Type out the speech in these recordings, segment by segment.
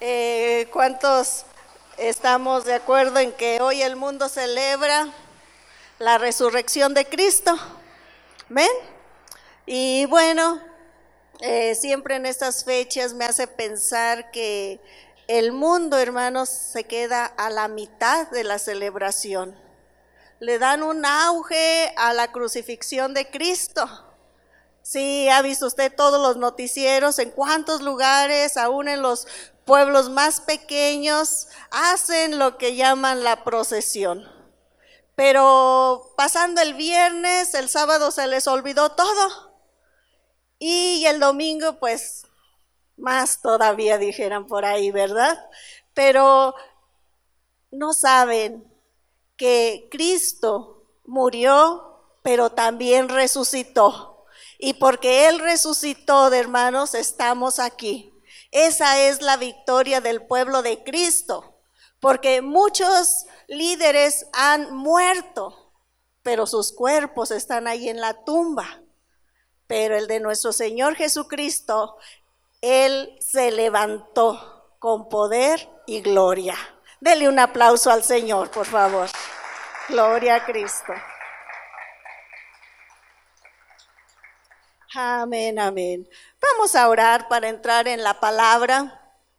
¿Cuántos estamos de acuerdo en que hoy el mundo celebra la resurrección de Cristo? ¿Ven? Y bueno, siempre en estas fechas me hace pensar que el mundo, hermanos, se queda a la mitad de la celebración. Le dan un auge a la crucifixión de Cristo. Sí, ha visto usted todos los noticieros, en cuántos lugares, aún en los pueblos más pequeños, hacen lo que llaman la procesión. Pero pasando el viernes, el sábado se les olvidó todo. Y el domingo, pues, más todavía dijeran por ahí, ¿verdad? Pero no saben que Cristo murió, pero también resucitó. Y porque Él resucitó, de hermanos, estamos aquí. Esa es la victoria del pueblo de Cristo, porque muchos líderes han muerto, pero sus cuerpos están ahí en la tumba. Pero el de nuestro Señor Jesucristo, Él se levantó con poder y gloria. Dele un aplauso al Señor, por favor. Gloria a Cristo. Amén, amén. Vamos a orar para entrar en la palabra.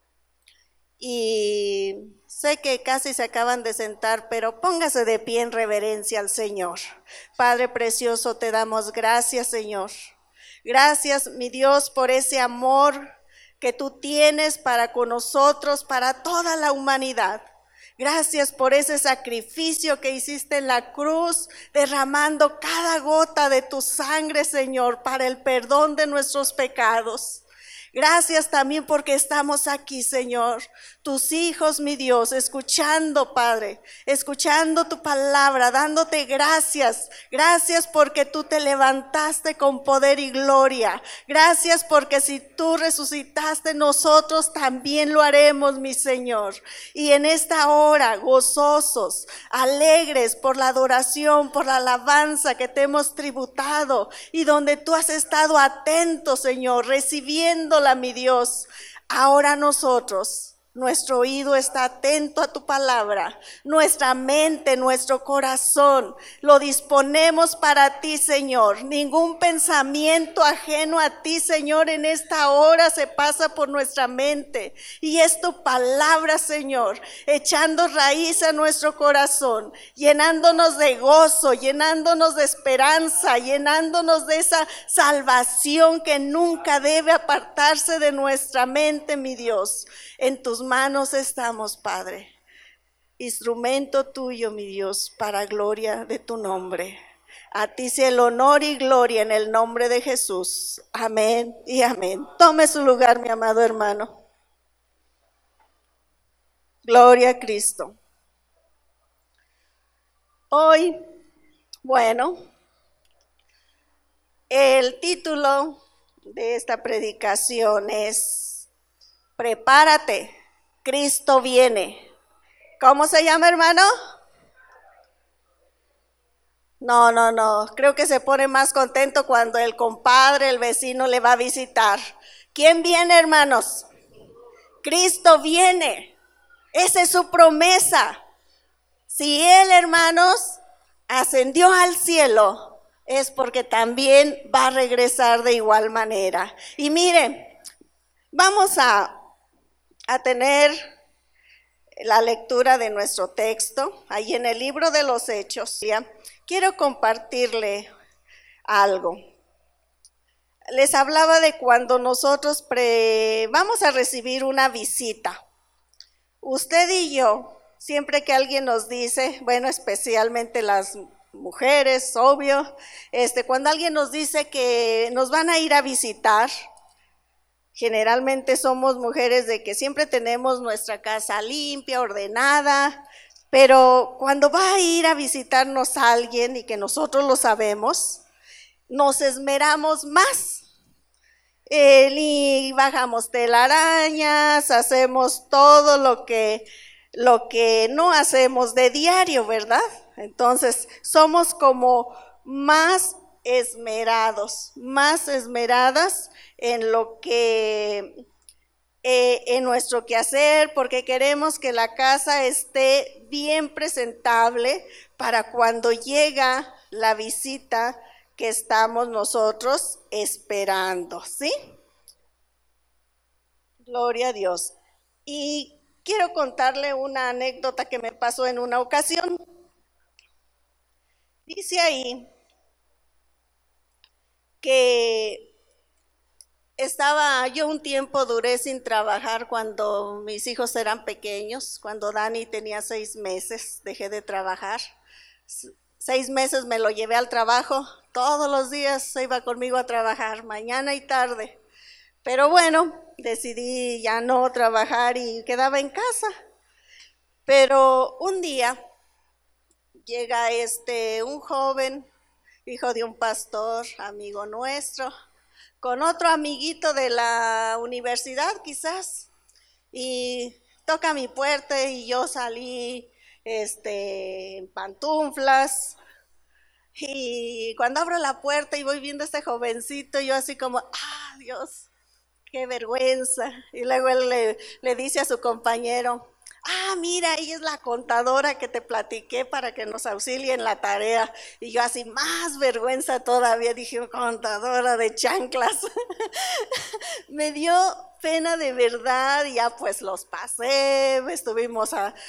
Y sé que casi se acaban de sentar, pero póngase de pie en reverencia al Señor. Padre precioso, te damos gracias, Señor. Gracias, mi Dios, por ese amor que tú tienes para con nosotros, para toda la humanidad. Gracias por ese sacrificio que hiciste en la cruz, derramando cada gota de tu sangre, Señor, para el perdón de nuestros pecados. Gracias también porque estamos aquí, Señor, tus hijos, mi Dios, escuchando, Padre, escuchando tu palabra, dándote gracias. Gracias porque tú te levantaste con poder y gloria. Gracias porque si tú resucitaste, nosotros también lo haremos, mi Señor. Y en esta hora, gozosos, alegres por la adoración, por la alabanza que te hemos tributado y donde tú has estado atento, Señor, recibiéndola, mi Dios. Ahora nosotros, nuestro oído está atento a tu palabra, nuestra mente, nuestro corazón, lo disponemos para ti, Señor. Ningún pensamiento ajeno a ti, Señor, en esta hora se pasa por nuestra mente. Y es tu palabra, Señor, echando raíz a nuestro corazón, llenándonos de gozo, llenándonos de esperanza, llenándonos de esa salvación que nunca debe apartarse de nuestra mente, mi Dios. En tus manos estamos, Padre, instrumento tuyo, mi Dios, para gloria de tu nombre. A ti sea el honor y gloria en el nombre de Jesús. Amén y amén. Tome su lugar, mi amado hermano. Gloria a Cristo. Hoy, bueno, el título de esta predicación es Prepárate, Cristo viene. ¿Cómo se llama, hermano? No, creo que se pone más contento cuando el compadre, el vecino le va a visitar. ¿Quién viene, hermanos? Cristo viene. Esa es su promesa. Si Él, hermanos, ascendió al cielo, es porque también va a regresar de igual manera. Y miren, vamos a tener la lectura de nuestro texto, ahí en el libro de los Hechos. ¿Ya? Quiero compartirle algo. Les hablaba de cuando nosotros vamos a recibir una visita. Usted y yo, siempre que alguien nos dice, bueno, especialmente las mujeres, obvio, cuando alguien nos dice que nos van a ir a visitar, generalmente somos mujeres de que siempre tenemos nuestra casa limpia, ordenada, pero cuando va a ir a visitarnos a alguien y que nosotros lo sabemos, nos esmeramos más. Y bajamos telarañas, hacemos todo lo que no hacemos de diario, ¿verdad? Entonces somos como más esmerados, más esmeradas en lo que en nuestro quehacer, porque queremos que la casa esté bien presentable para cuando llega la visita que estamos nosotros esperando, ¿sí? Gloria a Dios. Y quiero contarle una anécdota que me pasó en una ocasión. Dice ahí que yo un tiempo duré sin trabajar cuando mis hijos eran pequeños, cuando Dani tenía 6 meses, dejé de trabajar. 6 meses me lo llevé al trabajo, todos los días se iba conmigo a trabajar, mañana y tarde. Pero bueno, decidí ya no trabajar y quedaba en casa. Pero un día llega un joven, hijo de un pastor, amigo nuestro, con otro amiguito de la universidad quizás, y toca mi puerta y yo salí en pantuflas, y cuando abro la puerta y voy viendo a este jovencito, yo así como, Dios, qué vergüenza. Y luego él le dice a su compañero, mira, ella es la contadora que te platiqué para que nos auxilie en la tarea. Y yo así, más vergüenza todavía, dije, contadora de chanclas. Me dio pena de verdad, y ya pues los pasé, estuvimos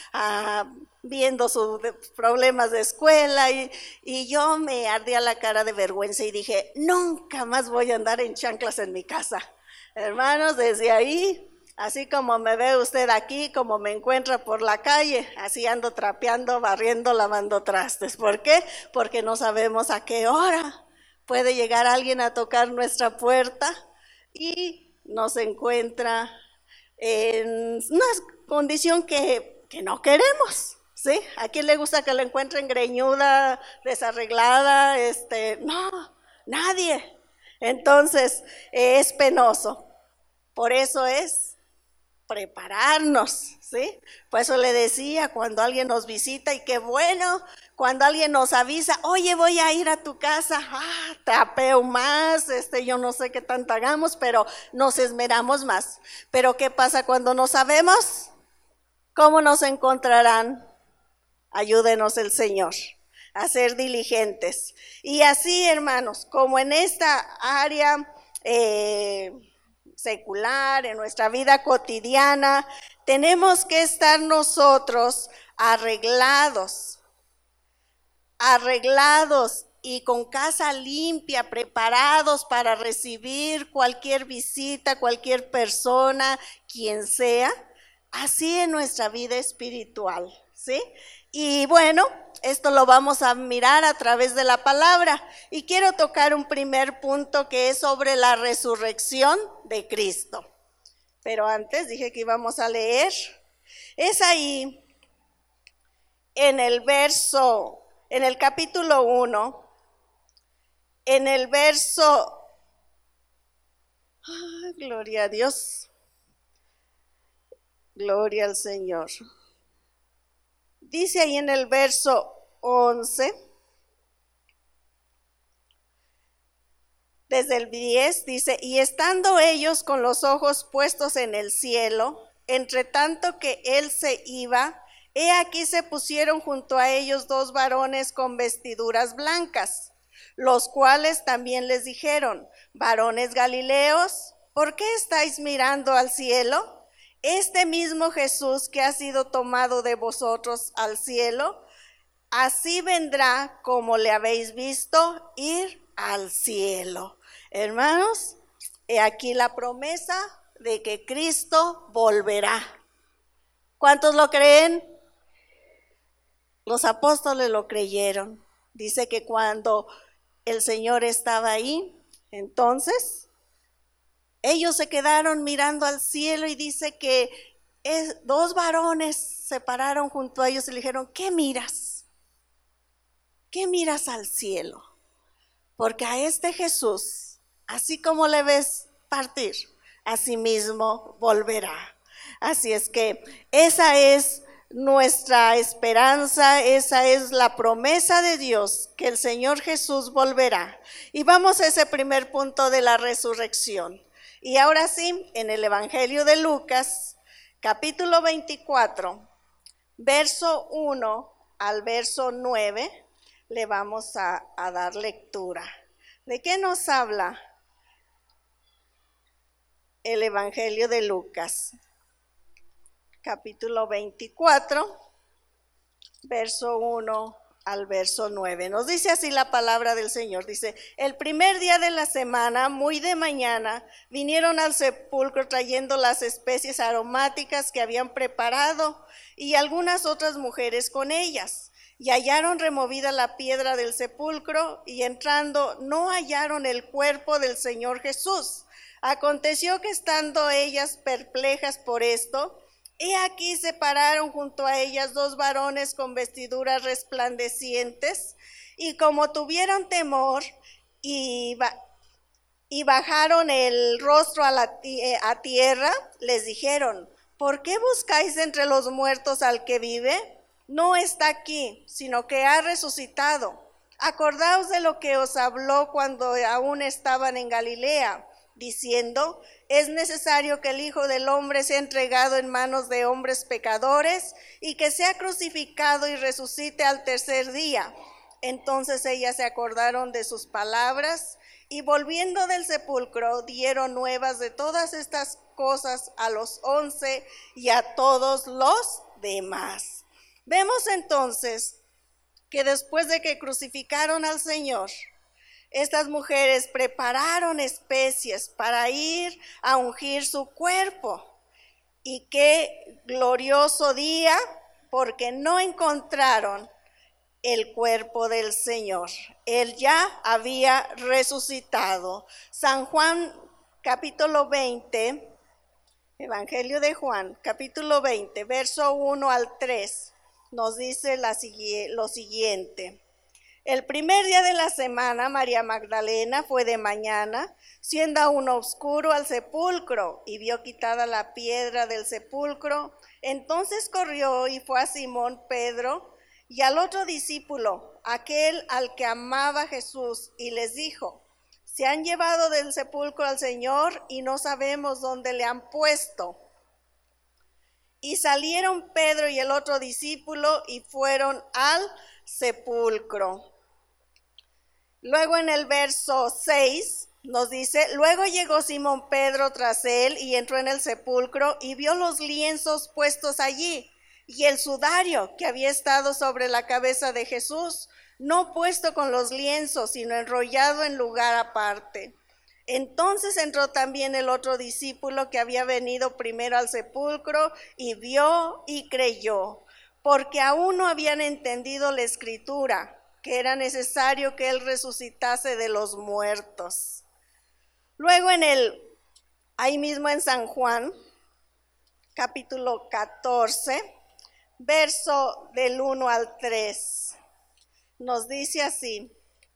viendo sus problemas de escuela, y yo me ardía la cara de vergüenza y dije, nunca más voy a andar en chanclas en mi casa. Hermanos, desde ahí, así como me ve usted aquí, como me encuentra por la calle, así ando trapeando, barriendo, lavando trastes. ¿Por qué? Porque no sabemos a qué hora puede llegar alguien a tocar nuestra puerta y nos encuentra en una condición que no queremos, ¿sí? ¿A quién le gusta que la encuentren greñuda, desarreglada? No, nadie. Entonces, es penoso. Por eso es prepararnos, ¿sí? Por eso le decía, cuando alguien nos visita, y qué bueno, cuando alguien nos avisa, oye, voy a ir a tu casa, trapeo más, yo no sé qué tanto hagamos, pero nos esmeramos más. Pero ¿qué pasa cuando no sabemos? ¿Cómo nos encontrarán? Ayúdenos el Señor a ser diligentes. Y así, hermanos, como en esta área secular, en nuestra vida cotidiana, tenemos que estar nosotros arreglados y con casa limpia, preparados para recibir cualquier visita, cualquier persona, quien sea, así en nuestra vida espiritual, ¿sí? Y bueno, esto lo vamos a mirar a través de la palabra, y quiero tocar un primer punto que es sobre la resurrección de Cristo. Pero antes dije que íbamos a leer. Es ahí en el capítulo 1, en el verso, gloria a Dios, gloria al Señor. Dice ahí en el verso 11, desde el 10, dice, y estando ellos con los ojos puestos en el cielo, entre tanto que él se iba, he aquí se pusieron junto a ellos 2 varones con vestiduras blancas, los cuales también les dijeron, varones galileos, ¿por qué estáis mirando al cielo? Este mismo Jesús que ha sido tomado de vosotros al cielo, así vendrá como le habéis visto ir al cielo. Hermanos, he aquí la promesa de que Cristo volverá. ¿Cuántos lo creen? Los apóstoles lo creyeron. Dice que cuando el Señor estaba ahí, entonces ellos se quedaron mirando al cielo, y dice que 2 varones se pararon junto a ellos y le dijeron, ¿qué miras? ¿Qué miras al cielo? Porque a este Jesús, así como le ves partir, así mismo volverá. Así es que esa es nuestra esperanza, esa es la promesa de Dios, que el Señor Jesús volverá. Y vamos a ese primer punto de la resurrección. Y ahora sí, en el Evangelio de Lucas, capítulo 24, verso 1 al verso 9, le vamos a dar lectura. ¿De qué nos habla el Evangelio de Lucas? Capítulo 24, verso 1 al verso 9. Nos dice así la palabra del Señor. Dice: el primer día de la semana, muy de mañana, vinieron al sepulcro trayendo las especies aromáticas que habían preparado y algunas otras mujeres con ellas. Y hallaron removida la piedra del sepulcro, y entrando no hallaron el cuerpo del Señor Jesús. Aconteció que estando ellas perplejas por esto, he aquí se pararon junto a ellas dos varones con vestiduras resplandecientes, y como tuvieron temor y bajaron el rostro a tierra, les dijeron: ¿por qué buscáis entre los muertos al que vive? No está aquí, sino que ha resucitado. Acordaos de lo que os habló cuando aún estaban en Galilea, diciendo: es necesario que el Hijo del Hombre sea entregado en manos de hombres pecadores y que sea crucificado y resucite al tercer día. Entonces ellas se acordaron de sus palabras y volviendo del sepulcro dieron nuevas de todas estas cosas a los 11 y a todos los demás. Vemos entonces que después de que crucificaron al Señor, estas mujeres prepararon especies para ir a ungir su cuerpo. Y qué glorioso día, porque no encontraron el cuerpo del Señor. Él ya había resucitado. San Juan, capítulo 20, Evangelio de Juan, capítulo 20, verso 1 al 3, nos dice lo siguiente. El primer día de la semana, María Magdalena fue de mañana, siendo aún oscuro, al sepulcro, y vio quitada la piedra del sepulcro. Entonces corrió y fue a Simón Pedro y al otro discípulo, aquel al que amaba Jesús, y les dijo: se han llevado del sepulcro al Señor y no sabemos dónde le han puesto. Y salieron Pedro y el otro discípulo y fueron al sepulcro. Luego en el verso 6 nos dice: luego llegó Simón Pedro tras él y entró en el sepulcro y vio los lienzos puestos allí y el sudario que había estado sobre la cabeza de Jesús, no puesto con los lienzos, sino enrollado en lugar aparte. Entonces entró también el otro discípulo que había venido primero al sepulcro y vio y creyó, porque aún no habían entendido la escritura, que era necesario que él resucitase de los muertos. Luego ahí mismo en San Juan, capítulo 14, verso del 1 al 3, nos dice así: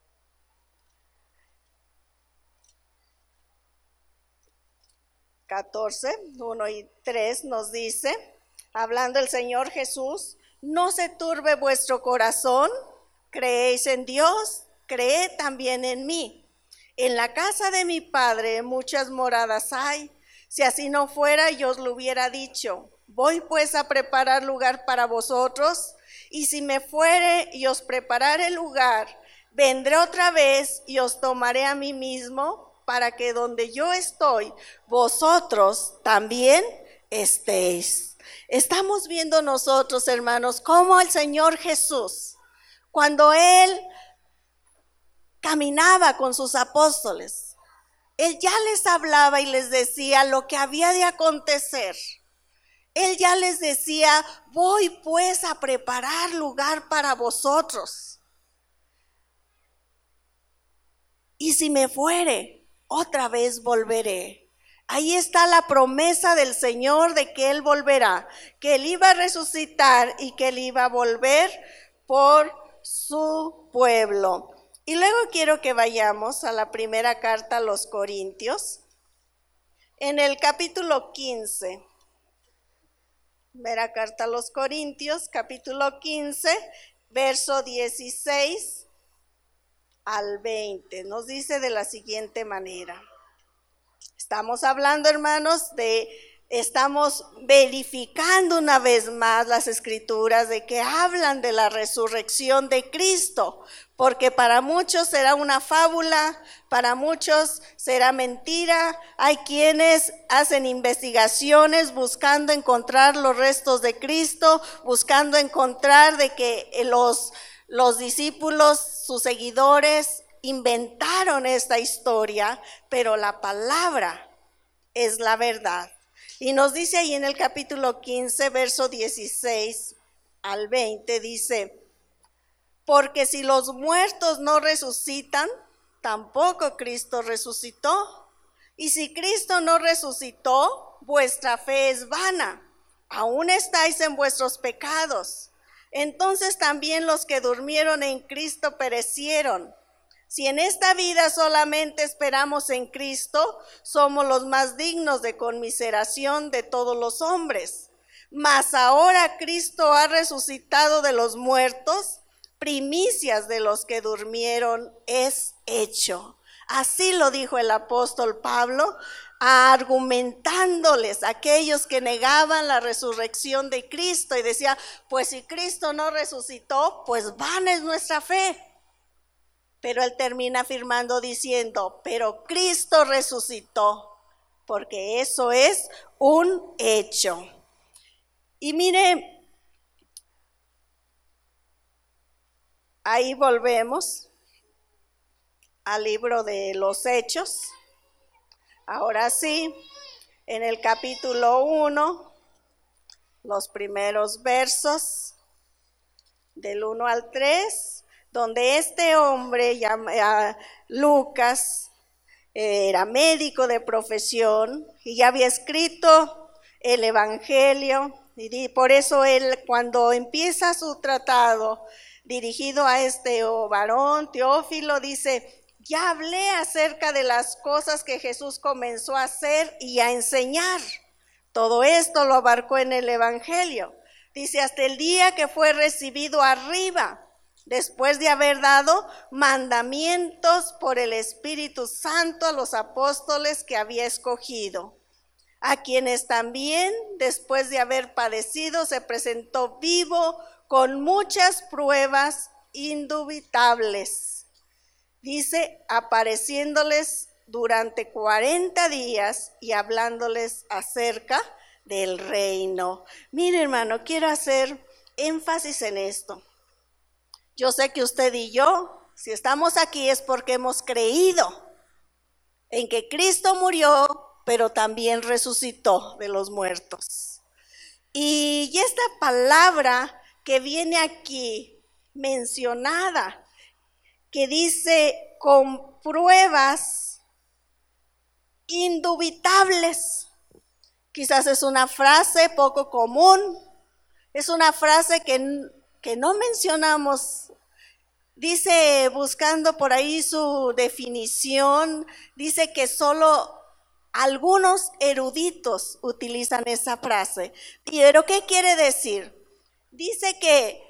14, 1 y 3 nos dice, hablando el Señor Jesús: no se turbe vuestro corazón, creéis en Dios, creed también en mí. En la casa de mi Padre muchas moradas hay, si así no fuera yo os lo hubiera dicho. Voy pues a preparar lugar para vosotros, y si me fuere y os preparare el lugar, vendré otra vez y os tomaré a mí mismo, para que donde yo estoy, vosotros también estéis. Estamos viendo nosotros, hermanos, cómo el Señor Jesús, cuando Él caminaba con sus apóstoles, Él ya les hablaba y les decía lo que había de acontecer. Él ya les decía: voy pues a preparar lugar para vosotros. Y si me fuere, otra vez volveré. Ahí está la promesa del Señor de que Él volverá, que Él iba a resucitar y que Él iba a volver por su pueblo. Y luego quiero que vayamos a la primera carta a los Corintios, en el capítulo 15. Primera carta a los Corintios, capítulo 15, verso 16 al 20. Nos dice de la siguiente manera: Estamos hablando, hermanos, estamos verificando una vez más las escrituras de que hablan de la resurrección de Cristo, porque para muchos será una fábula, para muchos será mentira. Hay quienes hacen investigaciones buscando encontrar los restos de Cristo, buscando encontrar de que los discípulos, sus seguidores, inventaron esta historia, pero la palabra es la verdad. Y nos dice ahí en el capítulo 15, verso 16 al 20, dice: porque si los muertos no resucitan, tampoco Cristo resucitó. Y si Cristo no resucitó, vuestra fe es vana. Aún estáis en vuestros pecados. Entonces también los que durmieron en Cristo perecieron. Si en esta vida solamente esperamos en Cristo, somos los más dignos de conmiseración de todos los hombres. Mas ahora Cristo ha resucitado de los muertos, primicias de los que durmieron es hecho. Así lo dijo el apóstol Pablo, argumentándoles a aquellos que negaban la resurrección de Cristo y decía: pues si Cristo no resucitó, pues vana es nuestra fe. Pero él termina afirmando diciendo: pero Cristo resucitó, porque eso es un hecho. Y mire, ahí volvemos al libro de los Hechos. Ahora sí, en el capítulo 1, los primeros versos, del 1 al 3, donde este hombre, Lucas, era médico de profesión y ya había escrito el Evangelio, y por eso él, cuando empieza su tratado dirigido a este varón, Teófilo, dice: ya hablé acerca de las cosas que Jesús comenzó a hacer y a enseñar. Todo esto lo abarcó en el Evangelio. Dice: hasta el día que fue recibido arriba, después de haber dado mandamientos por el Espíritu Santo a los apóstoles que había escogido, a quienes también, después de haber padecido, se presentó vivo con muchas pruebas indubitables. Dice: apareciéndoles durante 40 días y hablándoles acerca del reino. Mire, hermano, quiero hacer énfasis en esto. Yo sé que usted y yo, si estamos aquí, es porque hemos creído en que Cristo murió, pero también resucitó de los muertos. Y esta palabra que viene aquí mencionada, que dice con pruebas indubitables, quizás es una frase poco común, es una frase que no mencionamos. Dice, buscando por ahí su definición, dice que solo algunos eruditos utilizan esa frase. ¿Pero qué quiere decir? Dice que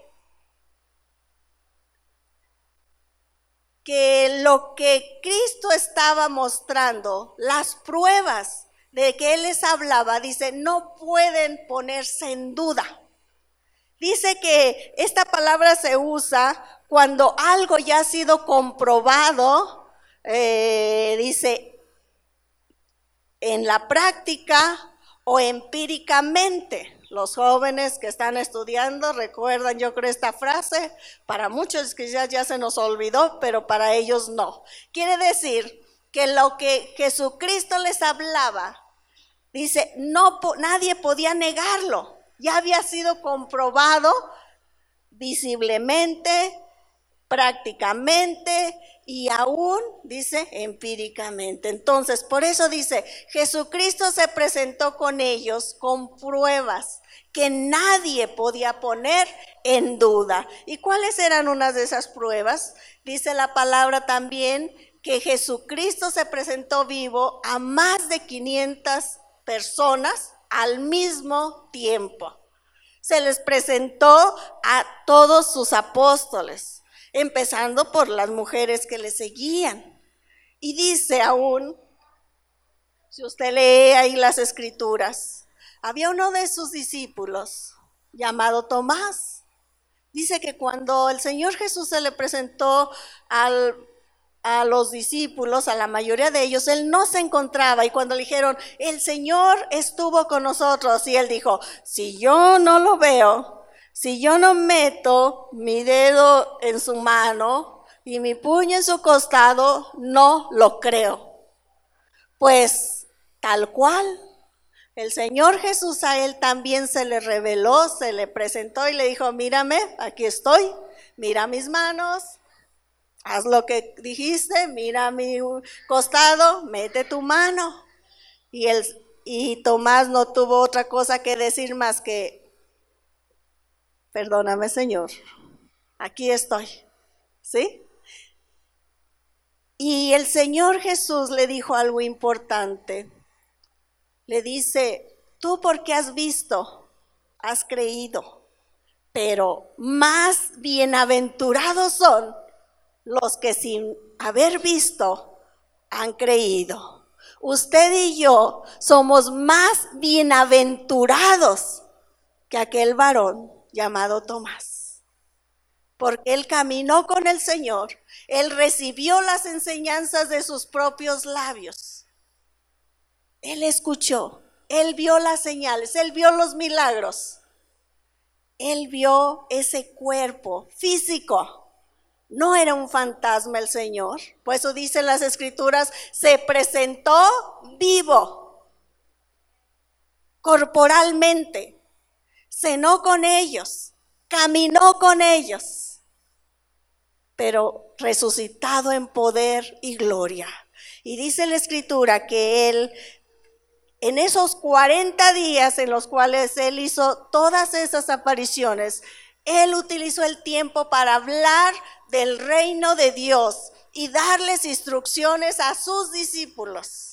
lo que Cristo estaba mostrando, las pruebas de que Él les hablaba, dice, no pueden ponerse en duda. Dice que esta palabra se usa cuando algo ya ha sido comprobado, dice, en la práctica o empíricamente. Los jóvenes que están estudiando recuerdan, yo creo, esta frase. Para muchos quizás ya se nos olvidó, pero para ellos no. Quiere decir que lo que Jesucristo les hablaba, dice, nadie podía negarlo. Ya había sido comprobado visiblemente, prácticamente y aún, dice, empíricamente. Entonces, por eso dice, Jesucristo se presentó con ellos con pruebas que nadie podía poner en duda. ¿Y cuáles eran unas de esas pruebas? Dice la palabra también que Jesucristo se presentó vivo a más de 500 personas al mismo tiempo. Se les presentó a todos sus apóstoles, empezando por las mujeres que le seguían. Y dice aún Si usted lee ahí las escrituras, había uno de sus discípulos llamado Tomás. Dice que cuando el Señor Jesús se le presentó a los discípulos, a la mayoría de ellos, él no se encontraba. Y cuando le dijeron, el Señor estuvo con nosotros, y él dijo, si yo no lo veo, si yo no meto mi dedo en su mano y mi puño en su costado, no lo creo. Pues tal cual, el Señor Jesús a él también se le reveló, se le presentó y le dijo, mírame, aquí estoy, mira mis manos, haz lo que dijiste, mira mi costado, mete tu mano. Y Tomás no tuvo otra cosa que decir más que, perdóname Señor, aquí estoy, ¿sí? Y el Señor Jesús le dijo algo importante. Le dice, tú porque has visto, has creído, pero más bienaventurados son los que sin haber visto han creído. Usted y yo somos más bienaventurados que aquel varón llamado Tomás, porque él caminó con el Señor, él recibió las enseñanzas de sus propios labios. Él escuchó, él vio las señales, él vio los milagros, él vio ese cuerpo físico. No era un fantasma el Señor, por eso dicen las escrituras, se presentó vivo, corporalmente, cenó con ellos, caminó con ellos, pero resucitado en poder y gloria. Y dice la escritura que él, en esos 40 días en los cuales él hizo todas esas apariciones, él utilizó el tiempo para hablar del reino de Dios y darles instrucciones a sus discípulos.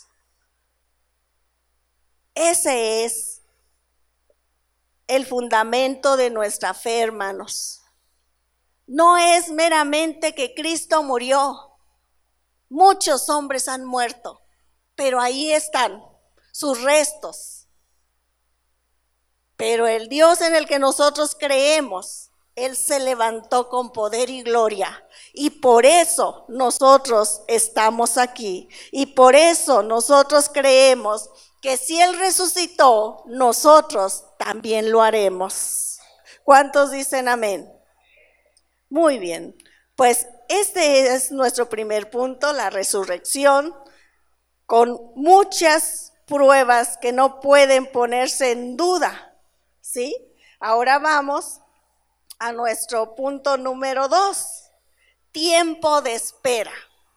Ese es el fundamento de nuestra fe, hermanos. No es meramente que Cristo murió. Muchos hombres han muerto, pero ahí están sus restos. Pero el Dios en el que nosotros creemos, Él se levantó con poder y gloria. Y por eso nosotros estamos aquí. Y por eso nosotros creemos que si Él resucitó, nosotros también lo haremos. ¿Cuántos dicen amén? Muy bien. Pues este es nuestro primer punto, la resurrección, con muchas pruebas que no pueden ponerse en duda, ¿sí? Ahora vamos a nuestro punto número 2, tiempo de espera.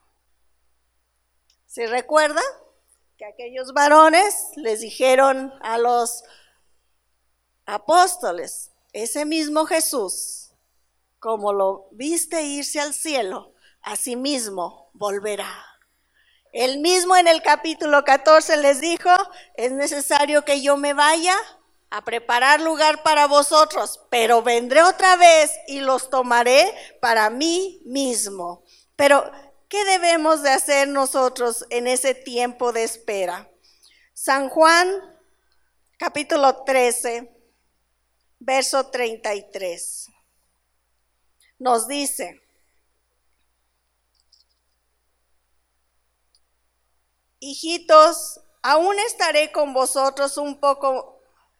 ¿Sí recuerdan que aquellos varones les dijeron a los apóstoles, ese mismo Jesús, como lo viste irse al cielo, así mismo volverá? Él mismo en el capítulo 14 les dijo, es necesario que yo me vaya a preparar lugar para vosotros, pero vendré otra vez y los tomaré para mí mismo. Pero, ¿qué debemos de hacer nosotros en ese tiempo de espera? San Juan, capítulo 13, verso 33, nos dice, hijitos, aún estaré con vosotros un poco,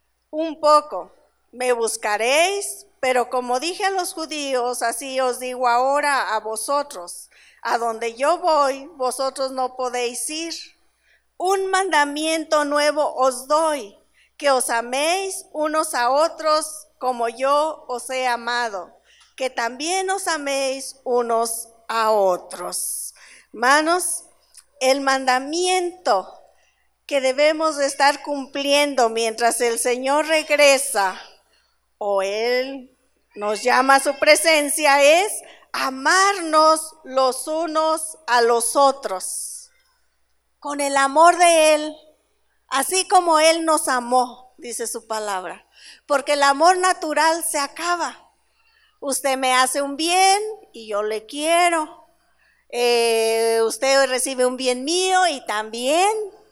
me buscaréis, pero como dije a los judíos, así os digo ahora a vosotros, a donde yo voy, vosotros no podéis ir. Un mandamiento nuevo os doy, que os améis unos a otros como yo os he amado, que también os améis unos a otros. Hermanos, el mandamiento que debemos de estar cumpliendo mientras el Señor regresa o Él nos llama a su presencia es amarnos los unos a los otros con el amor de Él, así como Él nos amó, dice su palabra, porque el amor natural se acaba. Usted me hace un bien y yo le quiero. Usted recibe un bien mío y también,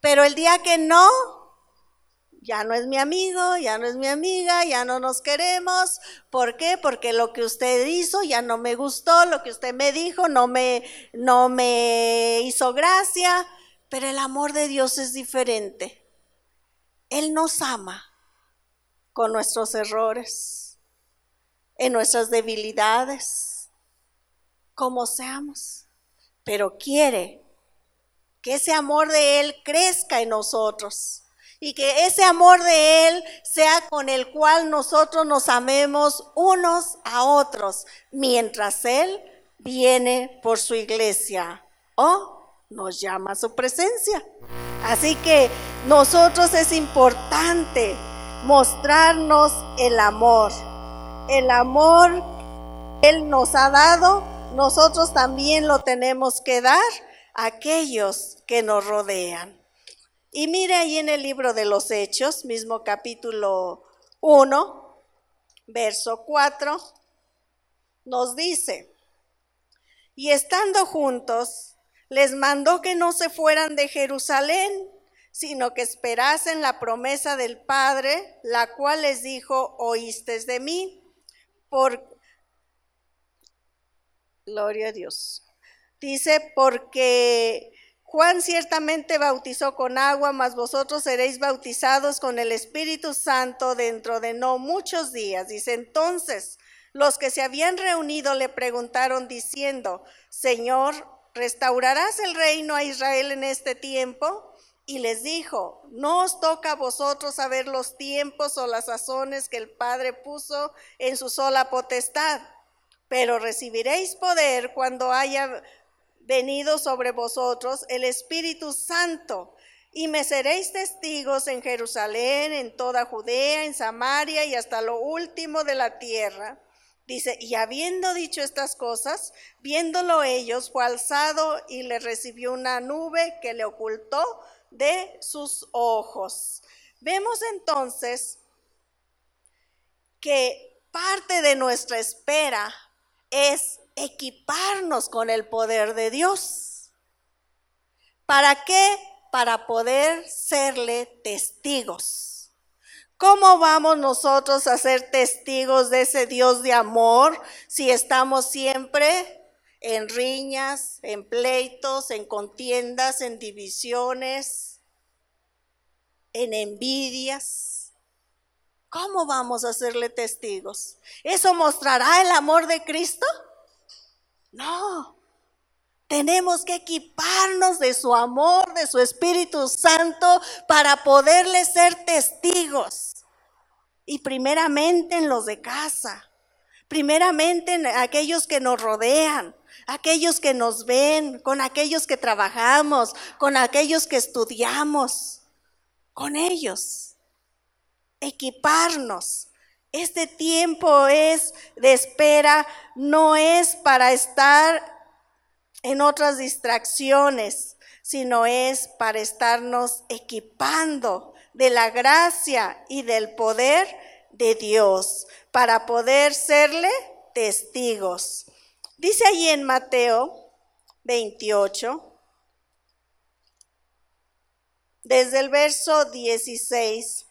Pero el día que no, ya no es mi amigo, ya no es mi amiga, ya no nos queremos. ¿Por qué? Porque lo que usted hizo ya no me gustó, lo que usted me dijo no me hizo gracia. Pero el amor de Dios es diferente. Él nos ama con nuestros errores, en nuestras debilidades, como seamos. Pero quiere que ese amor de Él crezca en nosotros. Y que ese amor de Él sea con el cual nosotros nos amemos unos a otros, mientras Él viene por su iglesia o nos llama a su presencia. Así que nosotros es importante mostrarnos el amor. El amor que Él nos ha dado, nosotros también lo tenemos que dar a aquellos que nos rodean. Y mire ahí en el libro de los Hechos, mismo capítulo 1, verso 4, nos dice: y estando juntos, les mandó que no se fueran de Jerusalén, sino que esperasen la promesa del Padre, la cual les dijo: oístes de mí. Gloria a Dios. Dice: porque Juan ciertamente bautizó con agua, mas vosotros seréis bautizados con el Espíritu Santo dentro de no muchos días. Dice: entonces los que se habían reunido le preguntaron diciendo: Señor, ¿restaurarás el reino a Israel en este tiempo? Y les dijo: no os toca a vosotros saber los tiempos o las sazones que el Padre puso en su sola potestad, pero recibiréis poder cuando haya venido sobre vosotros el Espíritu Santo, y me seréis testigos en Jerusalén, en toda Judea, en Samaria y hasta lo último de la tierra. Dice: y habiendo dicho estas cosas, viéndolo ellos, fue alzado y le recibió una nube que le ocultó de sus ojos. Vemos entonces que parte de nuestra espera es equiparnos con el poder de Dios. ¿Para qué? Para poder serle testigos. ¿Cómo vamos nosotros a ser testigos de ese Dios de amor si estamos siempre en riñas, en pleitos, en contiendas, en divisiones, en envidias? ¿Cómo vamos a serle testigos? ¿Eso mostrará el amor de Cristo? No. Tenemos que equiparnos de su amor, de su Espíritu Santo, para poderle ser testigos. Y primeramente en los de casa, primeramente en aquellos que nos rodean, aquellos que nos ven, con aquellos que trabajamos, con aquellos que estudiamos, con ellos. Equiparnos. Este tiempo es de espera, no es para estar en otras distracciones, sino es para estarnos equipando de la gracia y del poder de Dios, para poder serle testigos. Dice allí en Mateo 28, desde el verso 16,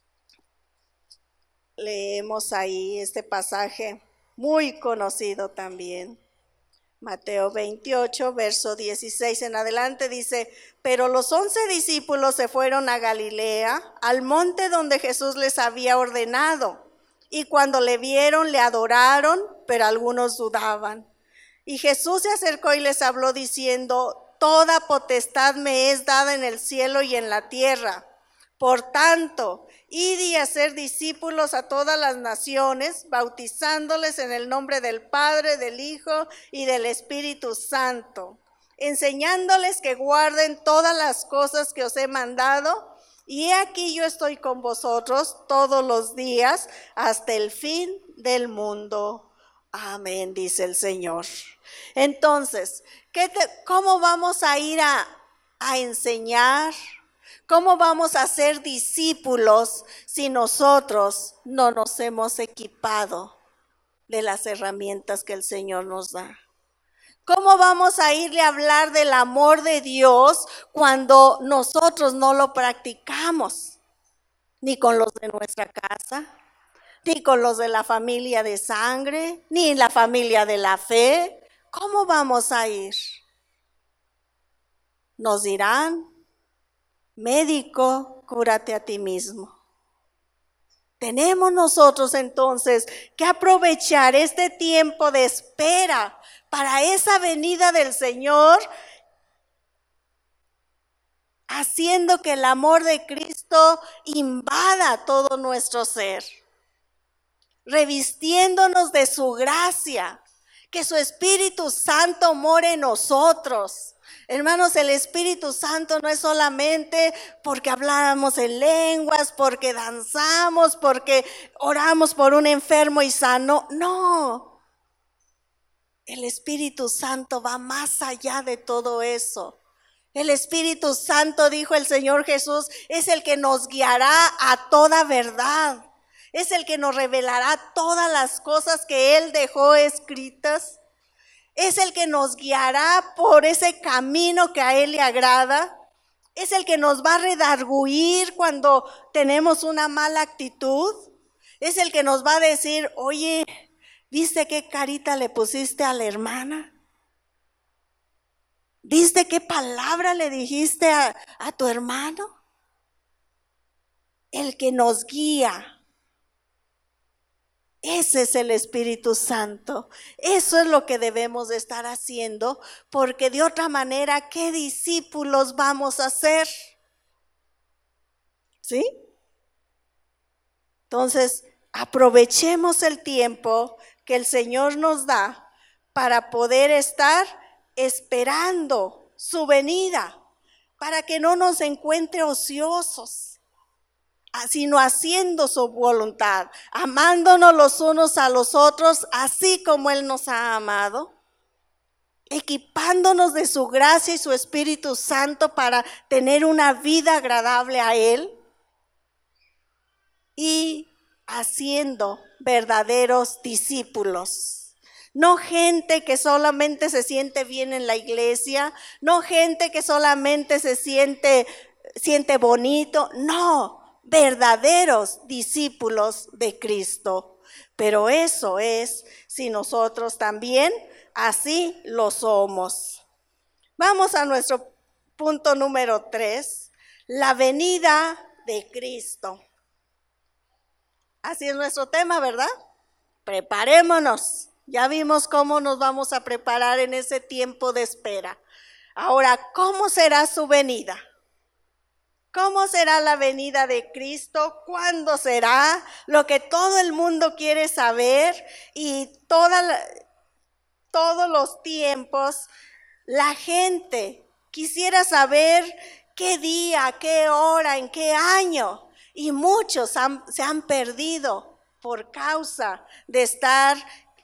leemos ahí este pasaje muy conocido también. Mateo 28, verso 16 en adelante dice: pero los 11 discípulos se fueron a Galilea, al monte donde Jesús les había ordenado. Y cuando le vieron, le adoraron, pero algunos dudaban. Y Jesús se acercó y les habló diciendo: toda potestad me es dada en el cielo y en la tierra. Por tanto, id y hacer discípulos a todas las naciones, bautizándoles en el nombre del Padre, del Hijo y del Espíritu Santo, enseñándoles que guarden todas las cosas que os he mandado. Y he aquí yo estoy con vosotros todos los días hasta el fin del mundo. Amén, dice el Señor. Entonces, ¿cómo vamos a ir a enseñar? ¿Cómo vamos a ser discípulos si nosotros no nos hemos equipado de las herramientas que el Señor nos da? ¿Cómo vamos a irle a hablar del amor de Dios cuando nosotros no lo practicamos? Ni con los de nuestra casa, ni con los de la familia de sangre, ni la familia de la fe. ¿Cómo vamos a ir? Nos dirán, médico, cúrate a ti mismo. Tenemos nosotros entonces que aprovechar este tiempo de espera para esa venida del Señor, haciendo que el amor de Cristo invada todo nuestro ser, revistiéndonos de su gracia, que su Espíritu Santo more en nosotros. Hermanos, el Espíritu Santo no es solamente porque hablamos en lenguas, porque danzamos, porque oramos por un enfermo y sano. No, el Espíritu Santo va más allá de todo eso. El Espíritu Santo, dijo el Señor Jesús, es el que nos guiará a toda verdad. Es el que nos revelará todas las cosas que Él dejó escritas. Es el que nos guiará por ese camino que a Él le agrada. Es el que nos va a redarguir cuando tenemos una mala actitud. Es el que nos va a decir, oye, ¿viste qué carita le pusiste a la hermana? ¿Viste qué palabra le dijiste a tu hermano? El que nos guía. Ese es el Espíritu Santo. Eso es lo que debemos de estar haciendo, porque de otra manera, ¿qué discípulos vamos a ser? ¿Sí? Entonces, aprovechemos el tiempo que el Señor nos da para poder estar esperando su venida, para que no nos encuentre ociosos, sino haciendo su voluntad, amándonos los unos a los otros, así como Él nos ha amado, equipándonos de su gracia y su Espíritu Santo para tener una vida agradable a Él y haciendo verdaderos discípulos. No gente que solamente se siente bien en la iglesia, no gente que solamente se siente bonito, no. Verdaderos discípulos de Cristo. Pero eso es si nosotros también así lo somos. Vamos a nuestro punto número 3, la venida de Cristo. Así es nuestro tema, ¿verdad? Preparémonos. Ya vimos cómo nos vamos a preparar en ese tiempo de espera. Ahora, ¿cómo será su venida? ¿Cómo será la venida de Cristo? ¿Cuándo será? Lo que todo el mundo quiere saber y todos los tiempos, la gente quisiera saber qué día, qué hora, en qué año. Y muchos se han perdido por causa de estar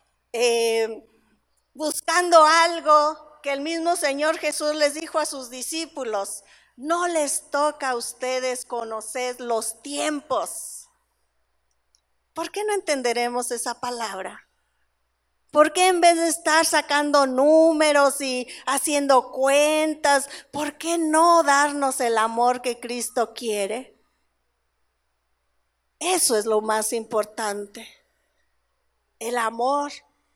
buscando algo que el mismo Señor Jesús les dijo a sus discípulos. No les toca a ustedes conocer los tiempos. ¿Por qué no entenderemos esa palabra? ¿Por qué en vez de estar sacando números y haciendo cuentas, por qué no darnos el amor que Cristo quiere? Eso es lo más importante, el amor.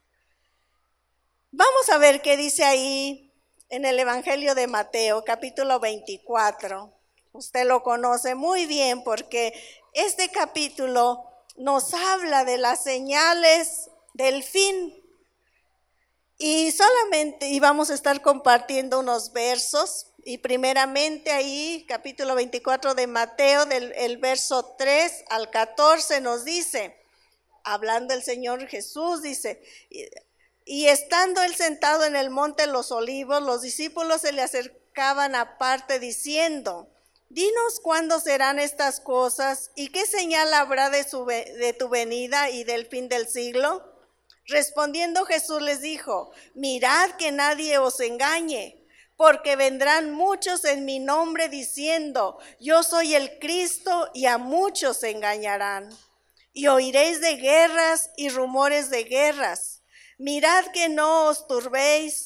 Vamos a ver qué dice ahí en el Evangelio de Mateo, capítulo 24. Usted lo conoce muy bien porque este capítulo nos habla de las señales del fin. Y vamos a estar compartiendo unos versos. Y primeramente ahí, capítulo 24 de Mateo, el verso 3 al 14 nos dice, hablando el Señor Jesús, dice... Y estando él sentado en el monte de los olivos, los discípulos se le acercaban aparte diciendo, dinos cuándo serán estas cosas y qué señal habrá de tu venida y del fin del siglo. Respondiendo Jesús les dijo, mirad que nadie os engañe, porque vendrán muchos en mi nombre diciendo, yo soy el Cristo, y a muchos engañarán. Y oiréis de guerras y rumores de guerras. Mirad que no os turbéis,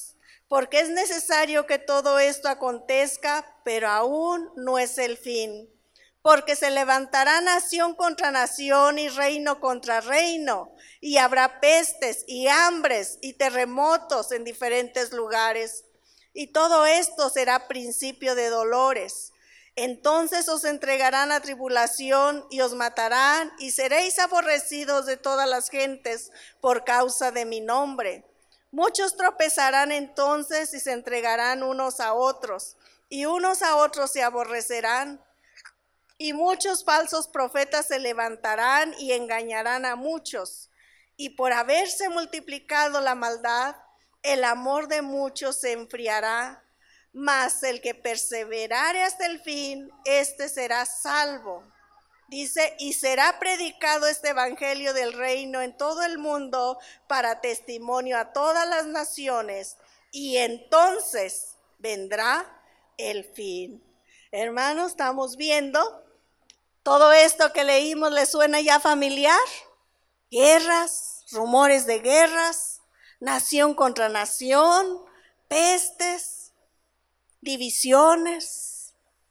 porque es necesario que todo esto acontezca, pero aún no es el fin. Porque se levantará nación contra nación y reino contra reino, y habrá pestes y hambres y terremotos en diferentes lugares. Y todo esto será principio de dolores. Entonces os entregarán a tribulación y os matarán, y seréis aborrecidos de todas las gentes por causa de mi nombre. Muchos tropezarán entonces y se entregarán unos a otros, y unos a otros se aborrecerán. Y muchos falsos profetas se levantarán y engañarán a muchos. Y por haberse multiplicado la maldad, el amor de muchos se enfriará. Mas el que perseverare hasta el fin, éste será salvo. Dice, y será predicado este evangelio del reino en todo el mundo para testimonio a todas las naciones. Y entonces vendrá el fin. Hermanos, estamos viendo. ¿Todo esto que leímos les suena ya familiar? Guerras, rumores de guerras, nación contra nación, pestes, divisiones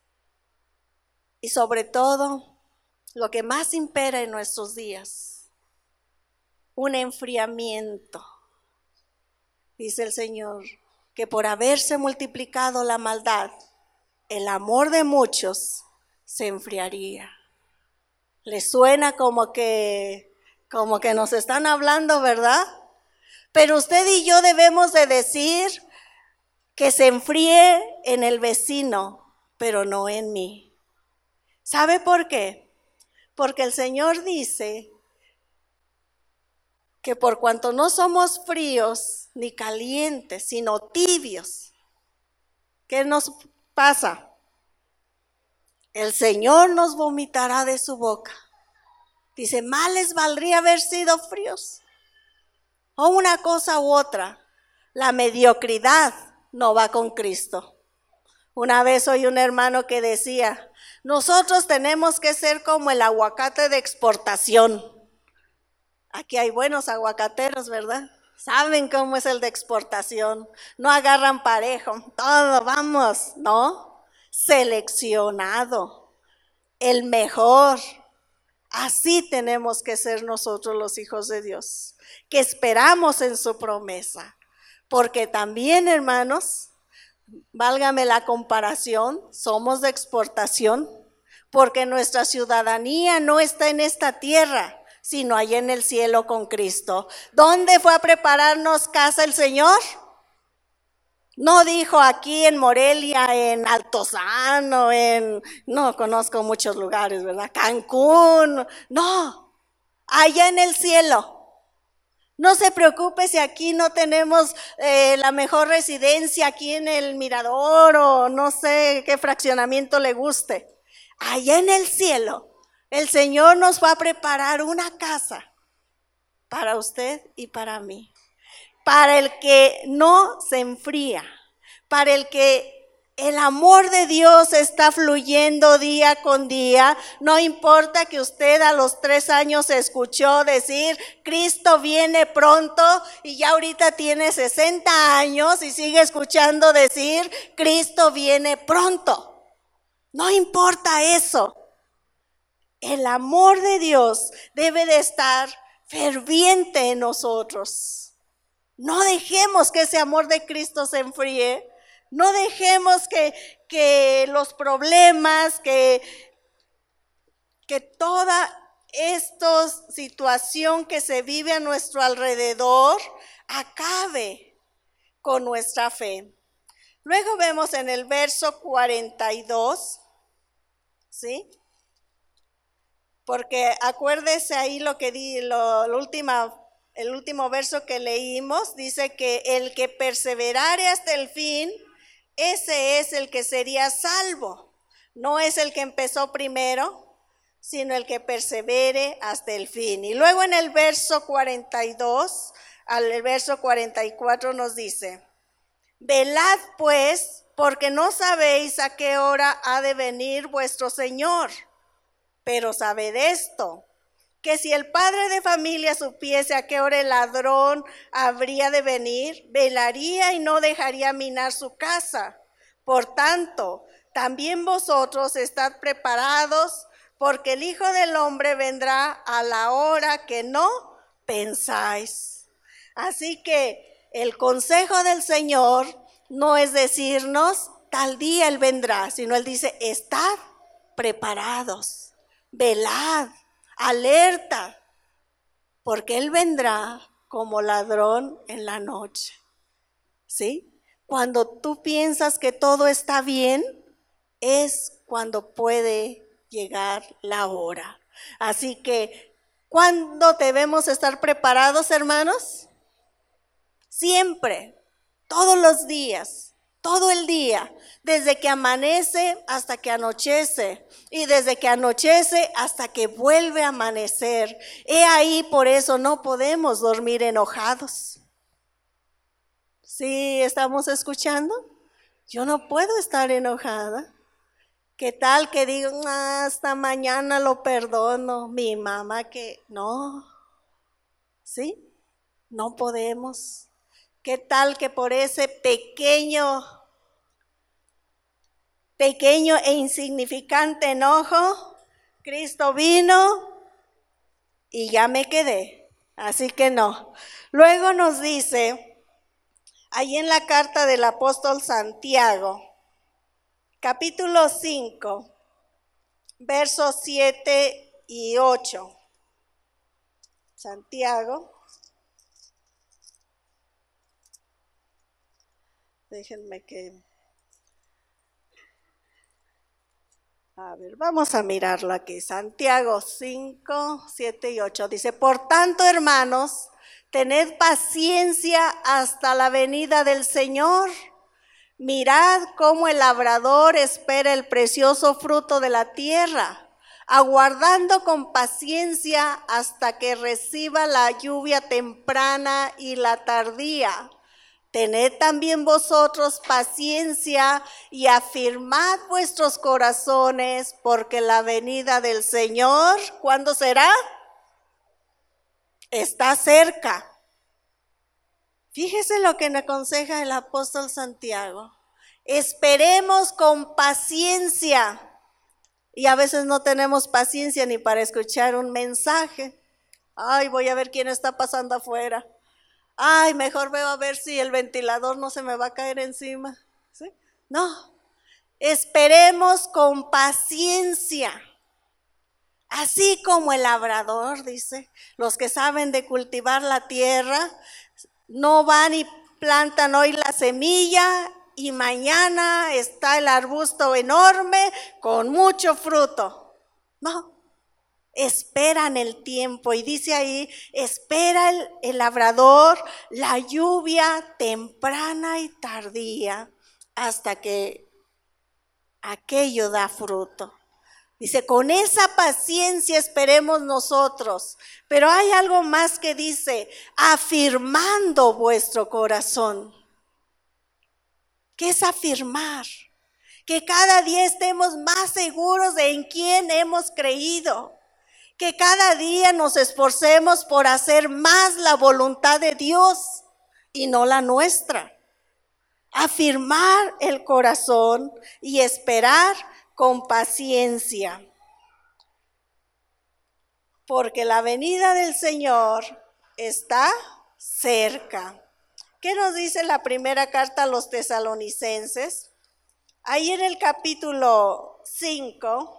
y sobre todo, lo que más impera en nuestros días, un enfriamiento. Dice el Señor que por haberse multiplicado la maldad, el amor de muchos se enfriaría. Les suena como que nos están hablando, ¿verdad? Pero usted y yo debemos de decir que se enfríe en el vecino, pero no en mí. ¿Sabe por qué? Porque el Señor dice que por cuanto no somos fríos ni calientes, sino tibios, ¿qué nos pasa? El Señor nos vomitará de su boca. Dice, más les valdría haber sido fríos. O una cosa u otra. La mediocridad no va con Cristo. Una vez oí un hermano que decía, nosotros tenemos que ser como el aguacate de exportación. Aquí hay buenos aguacateros, ¿verdad? Saben cómo es el de exportación. No agarran parejo, todo, vamos, ¿no? Seleccionado, el mejor. Así tenemos que ser nosotros los hijos de Dios, que esperamos en su promesa. Porque también, hermanos, válgame la comparación, somos de exportación, porque nuestra ciudadanía no está en esta tierra, sino allá en el cielo con Cristo. ¿Dónde fue a prepararnos casa el Señor? No dijo aquí en Morelia, en Altozano, no conozco muchos lugares, ¿verdad? Cancún, no, allá en el cielo. No se preocupe si aquí no tenemos la mejor residencia, aquí en el Mirador o no sé qué fraccionamiento le guste. Allá en el cielo, el Señor nos va a preparar una casa para usted y para mí. Para el que no se enfría, para el que el amor de Dios está fluyendo día con día. No importa que usted a los 3 años escuchó decir, Cristo viene pronto, y ya ahorita tiene 60 años y sigue escuchando decir, Cristo viene pronto. No importa eso. El amor de Dios debe de estar ferviente en nosotros. No dejemos que ese amor de Cristo se enfríe. No dejemos que los problemas, que toda esta situación que se vive a nuestro alrededor acabe con nuestra fe. Luego vemos en el verso 42, ¿sí? Porque acuérdese ahí lo que el último verso que leímos, dice que el que perseverare hasta el fin, ese es el que sería salvo. No es el que empezó primero, sino el que persevere hasta el fin. Y luego en el verso 42 al verso 44 nos dice, velad pues, porque no sabéis a qué hora ha de venir vuestro Señor. Pero sabed esto, que si el padre de familia supiese a qué hora el ladrón habría de venir, velaría y no dejaría minar su casa. Por tanto, también vosotros estad preparados, porque el Hijo del Hombre vendrá a la hora que no pensáis. Así que el consejo del Señor no es decirnos tal día Él vendrá, sino Él dice, estad preparados, velad, alerta, porque Él vendrá como ladrón en la noche. ¿Sí? Cuando tú piensas que todo está bien, es cuando puede llegar la hora. Así que, ¿cuándo debemos estar preparados, hermanos? Siempre, todos los días, todo el día, desde que amanece hasta que anochece y desde que anochece hasta que vuelve a amanecer. He ahí, por eso no podemos dormir enojados. ¿Sí estamos escuchando? Yo no puedo estar enojada. ¿Qué tal que digo, hasta mañana lo perdono? Mi mamá que no, ¿sí? No podemos. ¿Qué tal que por ese pequeño e insignificante enojo, Cristo vino y ya me quedé? Así que no. Luego nos dice, ahí en la carta del apóstol Santiago, capítulo 5, versos 7 y 8. Santiago. Déjenme que... A ver, vamos a mirarlo aquí. Santiago 5, 7 y 8. Dice, por tanto, hermanos, tened paciencia hasta la venida del Señor. Mirad cómo el labrador espera el precioso fruto de la tierra, aguardando con paciencia hasta que reciba la lluvia temprana y la tardía. Tened también vosotros paciencia y afirmad vuestros corazones, porque la venida del Señor, ¿cuándo será? Está cerca. Fíjese lo que nos aconseja el apóstol Santiago. Esperemos con paciencia. Y a veces no tenemos paciencia ni para escuchar un mensaje. Ay, voy a ver quién está pasando afuera. Ay, mejor veo a ver si el ventilador no se me va a caer encima. ¿Sí? No, esperemos con paciencia. Así como el labrador, dice, los que saben de cultivar la tierra, no van y plantan hoy la semilla y mañana está el arbusto enorme con mucho fruto. No, esperan el tiempo y dice ahí, espera el labrador la lluvia temprana y tardía hasta que aquello da fruto. Dice, con esa paciencia esperemos nosotros, pero hay algo más que dice, afirmando vuestro corazón. ¿Qué es afirmar? Que cada día estemos más seguros de en quién hemos creído. Que cada día nos esforcemos por hacer más la voluntad de Dios y no la nuestra. Afirmar el corazón y esperar con paciencia. Porque la venida del Señor está cerca. ¿Qué nos dice la primera carta a los tesalonicenses? Ahí en el capítulo 5,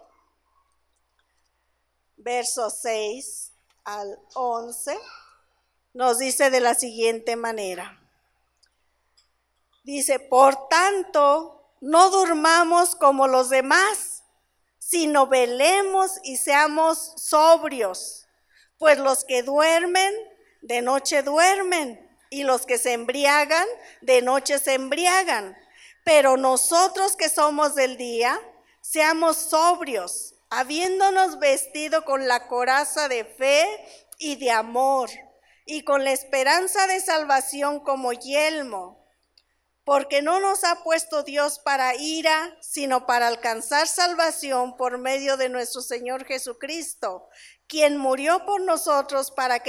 versos 6 al 11, nos dice de la siguiente manera. Dice, por tanto, no durmamos como los demás, sino velemos y seamos sobrios, pues los que duermen, de noche duermen, y los que se embriagan, de noche se embriagan. Pero nosotros que somos del día, seamos sobrios, habiéndonos vestido con la coraza de fe y de amor, y con la esperanza de salvación como yelmo. Porque no nos ha puesto Dios para ira, sino para alcanzar salvación por medio de nuestro Señor Jesucristo, quien murió por nosotros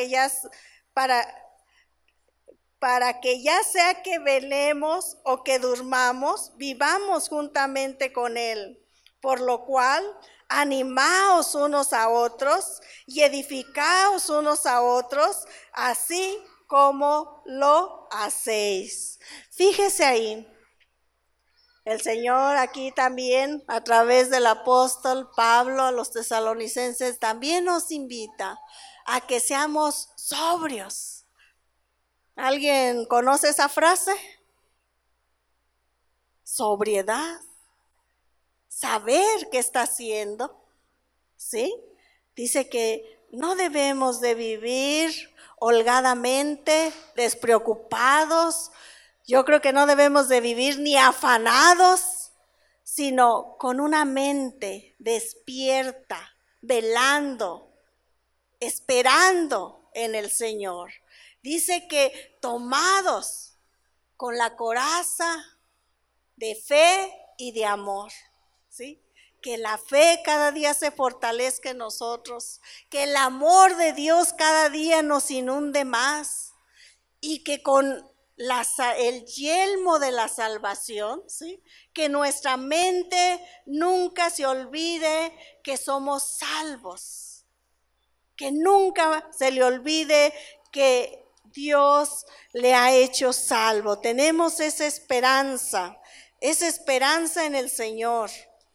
para que ya sea que velemos o que durmamos, vivamos juntamente con Él. Por lo cual, animaos unos a otros y edificaos unos a otros, así como lo hacéis. Fíjese ahí, el Señor aquí también, a través del apóstol Pablo a los tesalonicenses, también nos invita a que seamos sobrios. ¿Alguien conoce esa frase? Sobriedad. Saber qué está haciendo, ¿sí? Dice que no debemos de vivir holgadamente, despreocupados. Yo creo que no debemos de vivir ni afanados, sino con una mente despierta, velando, esperando en el Señor. Dice que tomados con la coraza de fe y de amor, ¿sí? Que la fe cada día se fortalezca en nosotros, que el amor de Dios cada día nos inunde más y que con el yelmo de la salvación, ¿sí? Que nuestra mente nunca se olvide que somos salvos, que nunca se le olvide que Dios le ha hecho salvo. Tenemos esa esperanza en el Señor.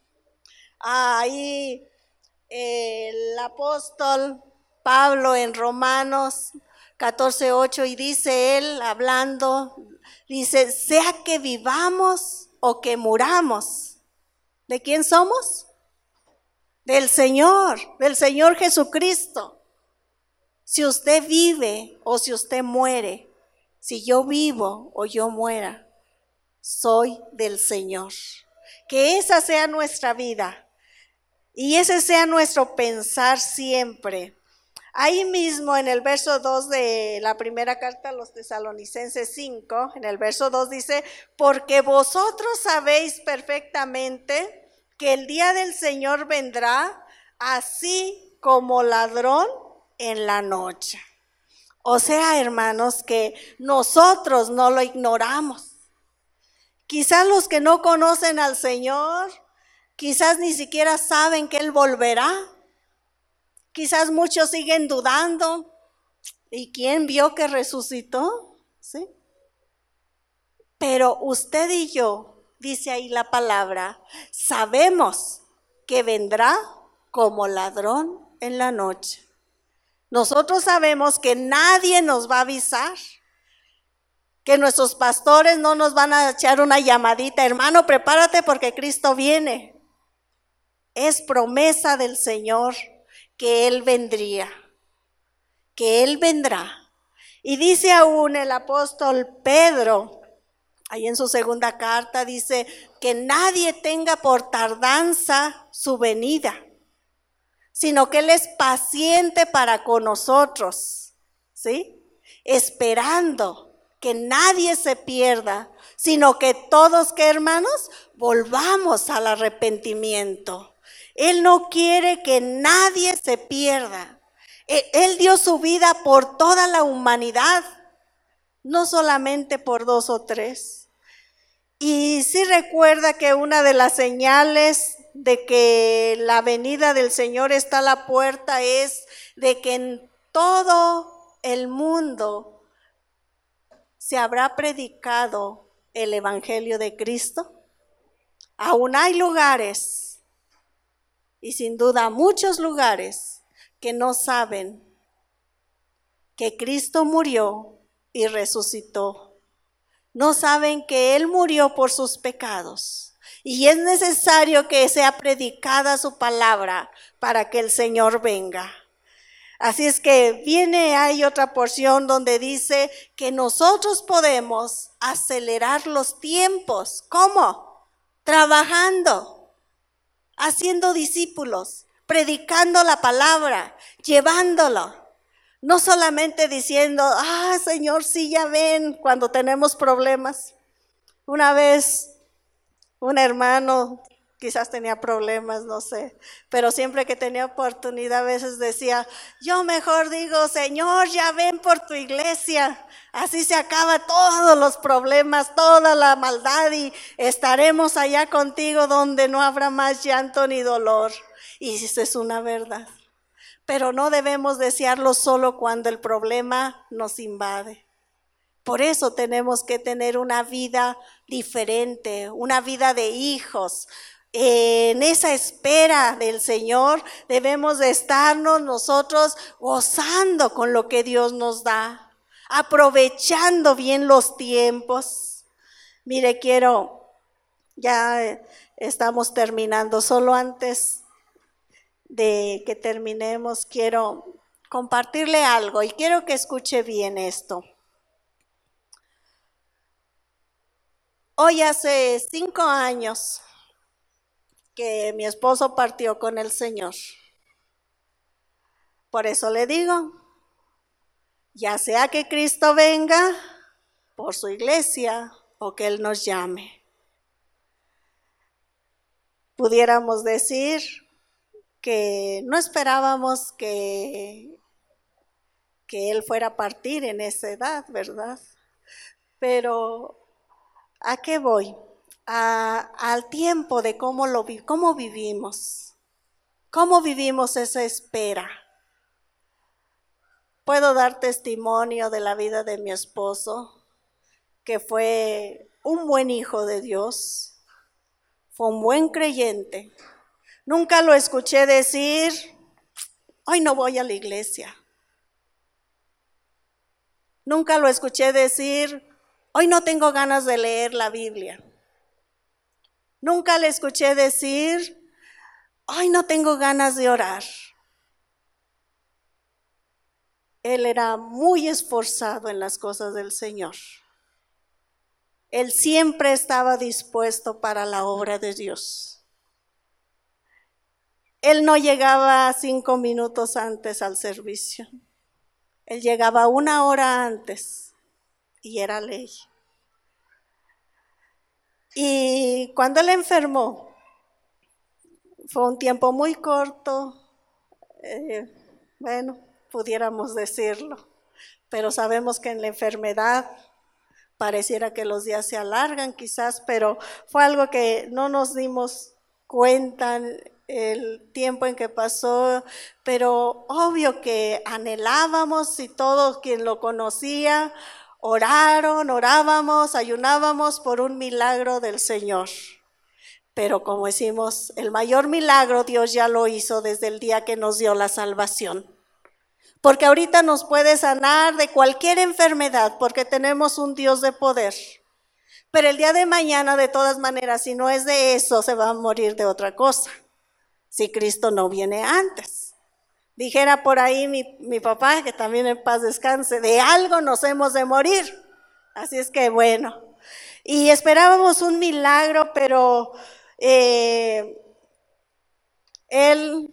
Ahí el apóstol Pablo en Romanos 14:8, y dice él hablando, dice, sea que vivamos o que muramos. ¿De quién somos? Del Señor Jesucristo. Si usted vive o si usted muere, si yo vivo o yo muera, soy del Señor. Que esa sea nuestra vida y ese sea nuestro pensar siempre. Ahí mismo en el verso 2 de la primera carta a los Tesalonicenses 5, en el verso 2 dice, porque vosotros sabéis perfectamente que el día del Señor vendrá así como ladrón en la noche. O sea, hermanos, que nosotros no lo ignoramos. Quizás los que no conocen al Señor, quizás ni siquiera saben que Él volverá. Quizás muchos siguen dudando. ¿Y quién vio que resucitó? ¿Sí? Pero usted y yo, dice ahí la palabra, sabemos que vendrá como ladrón en la noche. Nosotros sabemos que nadie nos va a avisar, que nuestros pastores no nos van a echar una llamadita, hermano, prepárate porque Cristo viene. Es promesa del Señor que Él vendría, que Él vendrá. Y dice aún el apóstol Pedro, ahí en su segunda carta, dice que nadie tenga por tardanza su venida, sino que Él es paciente para con nosotros, ¿sí? Esperando que nadie se pierda, sino que todos, ¿qué hermanos? Volvamos al arrepentimiento. Él no quiere que nadie se pierda. Él dio su vida por toda la humanidad, no solamente por 2 o 3. Y sí recuerda que una de las señales de que la venida del Señor está a la puerta es de que en todo el mundo se habrá predicado el Evangelio de Cristo. Aún hay lugares, y sin duda muchos lugares, que no saben que Cristo murió y resucitó. No saben que Él murió por sus pecados. Y es necesario que sea predicada su palabra para que el Señor venga. Así es que hay otra porción donde dice que nosotros podemos acelerar los tiempos. ¿Cómo? Trabajando, haciendo discípulos, predicando la palabra, llevándolo. No solamente diciendo, Señor, sí, ya ven, cuando tenemos problemas. Una vez un hermano quizás tenía problemas, no sé, pero siempre que tenía oportunidad a veces decía, yo mejor digo, Señor, ya ven por tu iglesia, así se acaba todos los problemas, toda la maldad y estaremos allá contigo donde no habrá más llanto ni dolor. Y eso es una verdad, pero no debemos desearlo solo cuando el problema nos invade. Por eso tenemos que tener una vida diferente, una vida de hijos. En esa espera del Señor debemos de estarnos nosotros gozando con lo que Dios nos da, aprovechando bien los tiempos. Mire, ya estamos terminando, solo antes de que terminemos quiero compartirle algo y quiero que escuche bien esto. Hoy hace 5 años que mi esposo partió con el Señor. Por eso le digo, ya sea que Cristo venga por su iglesia o que Él nos llame. Pudiéramos decir que no esperábamos que Él fuera a partir en esa edad, ¿verdad? Pero ¿a qué voy? Al tiempo de cómo vivimos. ¿Cómo vivimos esa espera? Puedo dar testimonio de la vida de mi esposo, que fue un buen hijo de Dios, fue un buen creyente. Nunca lo escuché decir, hoy no voy a la iglesia. Nunca lo escuché decir, hoy no tengo ganas de leer la Biblia. Nunca le escuché decir, hoy no tengo ganas de orar. Él era muy esforzado en las cosas del Señor. Él siempre estaba dispuesto para la obra de Dios. Él no llegaba 5 minutos antes al servicio. Él llegaba 1 hora antes y era ley. Y cuando él enfermó, fue un tiempo muy corto, pudiéramos decirlo, pero sabemos que en la enfermedad pareciera que los días se alargan quizás, pero fue algo que no nos dimos cuenta el tiempo en que pasó, pero obvio que anhelábamos y todo quien lo conocía, orábamos, ayunábamos por un milagro del Señor. Pero como decimos, el mayor milagro Dios ya lo hizo desde el día que nos dio la salvación. Porque ahorita nos puede sanar de cualquier enfermedad, porque tenemos un Dios de poder. Pero el día de mañana, de todas maneras, si no es de eso, se va a morir de otra cosa, si Cristo no viene antes. Dijera por ahí mi papá, que también en paz descanse, de algo nos hemos de morir. Así es que bueno, y esperábamos un milagro, pero él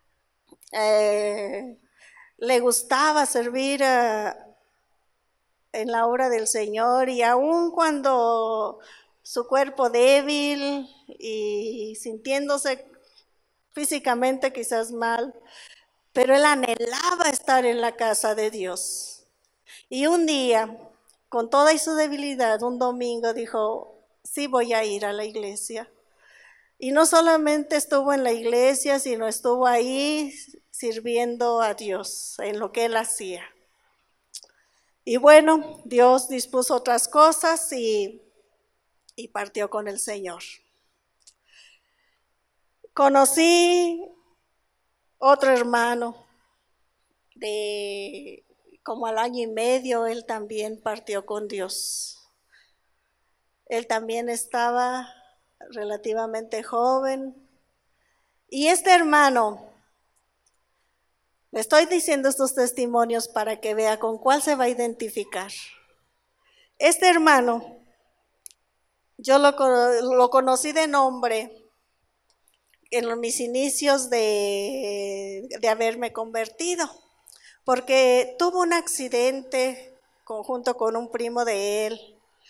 le gustaba servir en la obra del Señor, y aun cuando su cuerpo débil y sintiéndose físicamente quizás mal, pero él anhelaba estar en la casa de Dios. Y un día, con toda su debilidad, un domingo dijo, sí voy a ir a la iglesia. Y no solamente estuvo en la iglesia, sino estuvo ahí sirviendo a Dios en lo que él hacía. Y bueno, Dios dispuso otras cosas y partió con el Señor. Conocí otro hermano de como al 1 año y medio, él también partió con Dios. Él también estaba relativamente joven. Y este hermano, le estoy diciendo estos testimonios para que vea con cuál se va a identificar. Este hermano, yo lo conocí de nombre en mis inicios de haberme convertido, porque tuvo un accidente junto con un primo de él.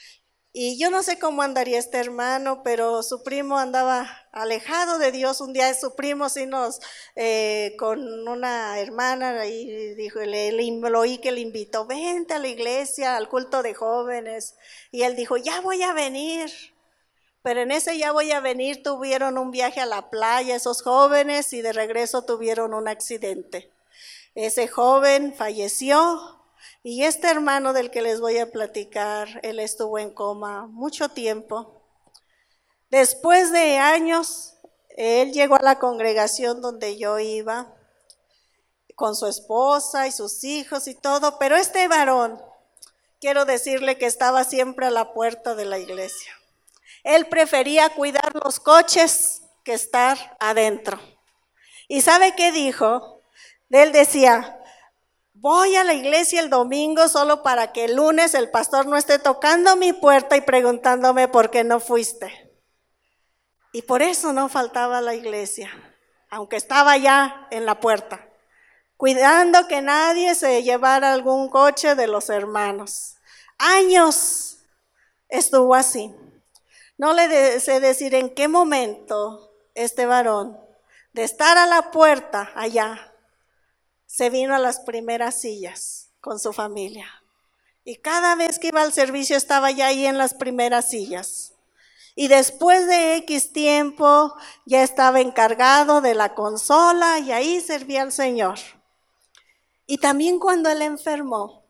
Y yo no sé cómo andaría este hermano, pero su primo andaba alejado de Dios. Un día su primo sí nos, con una hermana, y dijo, lo oí que le invitó, vente a la iglesia, al culto de jóvenes. Y él dijo, ya voy a venir. Pero en ese ya voy a venir tuvieron un viaje a la playa esos jóvenes y de regreso tuvieron un accidente. Ese joven falleció. Y este hermano del que les voy a platicar, él estuvo en coma mucho tiempo. Después de años, él llegó a la congregación donde yo iba, con su esposa y sus hijos y todo, pero este varón, quiero decirle que estaba siempre a la puerta de la iglesia. Él prefería cuidar los coches que estar adentro. ¿Y sabe qué dijo? Él decía, voy a la iglesia el domingo solo para que el lunes el pastor no esté tocando mi puerta y preguntándome por qué no fuiste. Y por eso no faltaba a la iglesia, aunque estaba ya en la puerta, cuidando que nadie se llevara algún coche de los hermanos. Años estuvo así. No le sé decir en qué momento este varón, de estar a la puerta allá, se vino a las primeras sillas con su familia. Y cada vez que iba al servicio estaba ya ahí en las primeras sillas. Y después de X tiempo ya estaba encargado de la consola y ahí servía al Señor. Y también cuando él enfermó,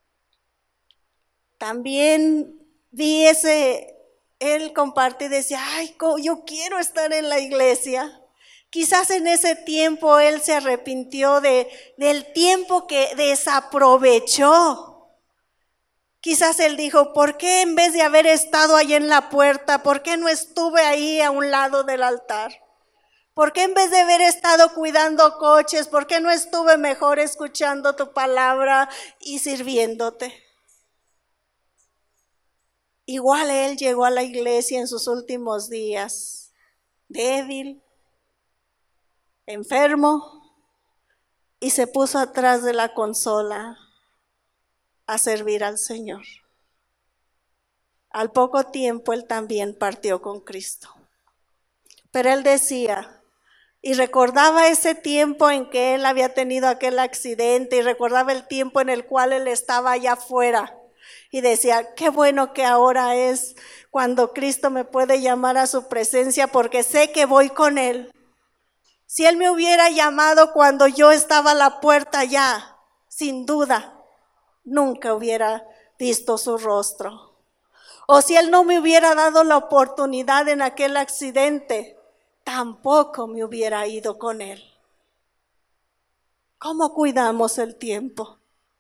también vi él compartió y decía, ay, yo quiero estar en la iglesia. Quizás en ese tiempo él se arrepintió del tiempo que desaprovechó. Quizás él dijo, ¿por qué en vez de haber estado ahí en la puerta, por qué no estuve ahí a un lado del altar? ¿Por qué en vez de haber estado cuidando coches, por qué no estuve mejor escuchando tu palabra y sirviéndote? Igual él llegó a la iglesia en sus últimos días, débil, enfermo, y se puso atrás de la consola a servir al Señor. Al poco tiempo él también partió con Cristo. Pero él decía, y recordaba ese tiempo en que él había tenido aquel accidente, y recordaba el tiempo en el cual él estaba allá afuera. Y decía, qué bueno que ahora es cuando Cristo me puede llamar a su presencia, porque sé que voy con él. Si él me hubiera llamado cuando yo estaba a la puerta ya, sin duda, nunca hubiera visto su rostro. O si él no me hubiera dado la oportunidad en aquel accidente, tampoco me hubiera ido con él. ¿Cómo cuidamos el tiempo?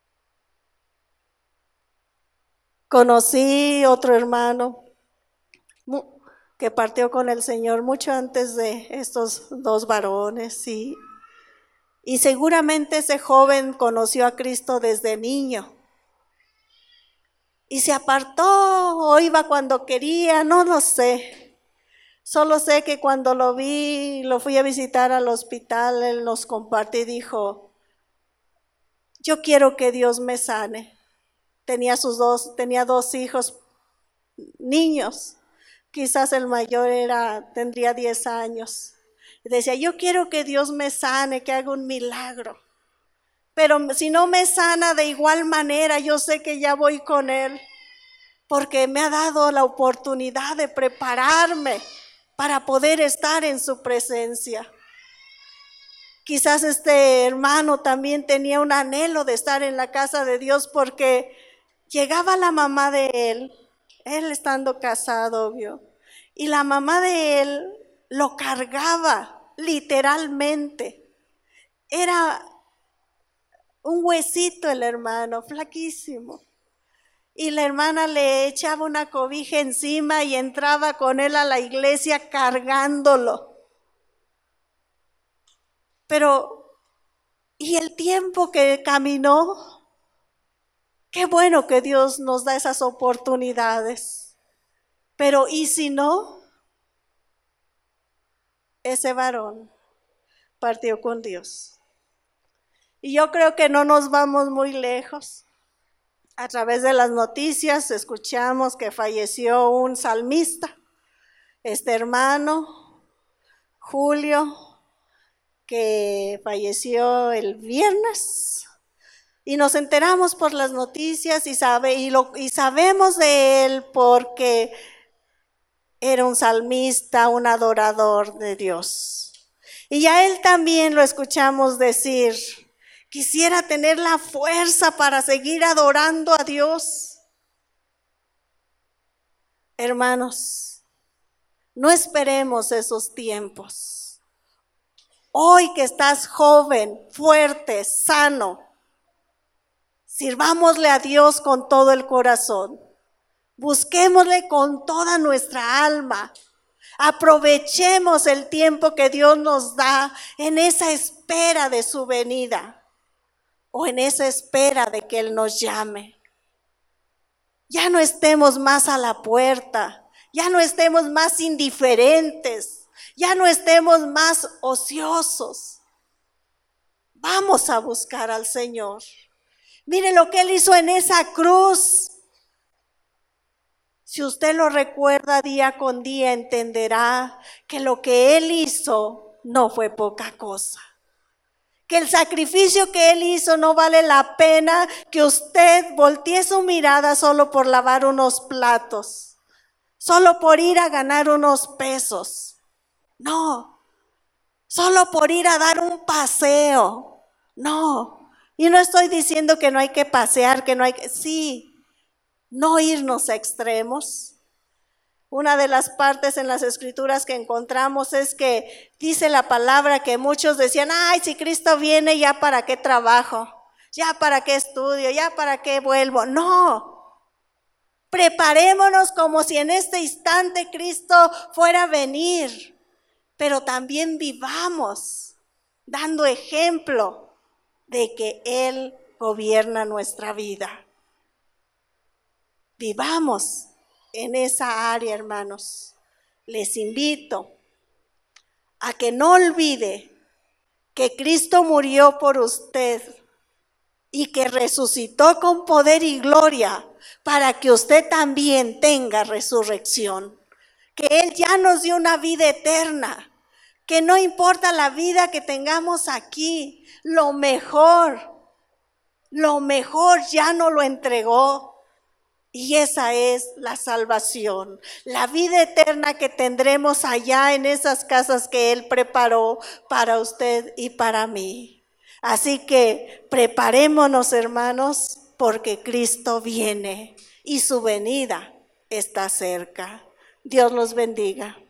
Conocí otro hermano que partió con el Señor mucho antes de estos dos varones y seguramente ese joven conoció a Cristo desde niño y se apartó o iba cuando quería, no lo sé. Solo sé que cuando lo vi, lo fui a visitar al hospital, él nos compartió y dijo, yo quiero que Dios me sane. Tenía dos hijos niños, quizás el mayor tendría 10 años. Y decía, yo quiero que Dios me sane, que haga un milagro. Pero si no me sana de igual manera, yo sé que ya voy con Él, porque me ha dado la oportunidad de prepararme para poder estar en su presencia. Quizás este hermano también tenía un anhelo de estar en la casa de Dios porque llegaba la mamá de él estando casado, obvio, y la mamá de él lo cargaba literalmente. Era un huesito el hermano, flaquísimo. Y la hermana le echaba una cobija encima y entraba con él a la iglesia cargándolo. Pero, ¿y el tiempo que caminó? Qué bueno que Dios nos da esas oportunidades. Pero, ¿y si no? Ese varón partió con Dios. Y yo creo que no nos vamos muy lejos. A través de las noticias escuchamos que falleció un salmista, este hermano, Julio, que falleció el viernes. Y nos enteramos por las noticias y sabemos de él porque era un salmista, un adorador de Dios. Y a él también lo escuchamos decir: quisiera tener la fuerza para seguir adorando a Dios. Hermanos, no esperemos esos tiempos. Hoy que estás joven, fuerte, sano, sirvámosle a Dios con todo el corazón. Busquémosle con toda nuestra alma. Aprovechemos el tiempo que Dios nos da en esa espera de su venida o en esa espera de que Él nos llame. Ya no estemos más a la puerta, ya no estemos más indiferentes, ya no estemos más ociosos. Vamos a buscar al Señor. Mire lo que Él hizo en esa cruz. Si usted lo recuerda día con día, entenderá que lo que Él hizo no fue poca cosa. Que el sacrificio que Él hizo no vale la pena que usted voltee su mirada solo por lavar unos platos, solo por ir a ganar unos pesos. No, solo por ir a dar un paseo. No, y no estoy diciendo que no hay que pasear, que no hay que... Sí, no irnos a extremos. Una de las partes en las escrituras que encontramos es que dice la palabra que muchos decían: ay, si Cristo viene, ¿ya para qué trabajo? ¿Ya para qué estudio? ¿Ya para qué vuelvo? No, preparémonos como si en este instante Cristo fuera a venir, pero también vivamos dando ejemplo de que Él gobierna nuestra vida. Vivamos en esa área, hermanos. Les invito a que no olvide que Cristo murió por usted y que resucitó con poder y gloria para que usted también tenga resurrección. Que Él ya nos dio una vida eterna, que no importa la vida que tengamos aquí, lo mejor ya nos lo entregó. Y esa es la salvación, la vida eterna que tendremos allá en esas casas que Él preparó para usted y para mí. Así que preparémonos, hermanos, porque Cristo viene y su venida está cerca. Dios los bendiga.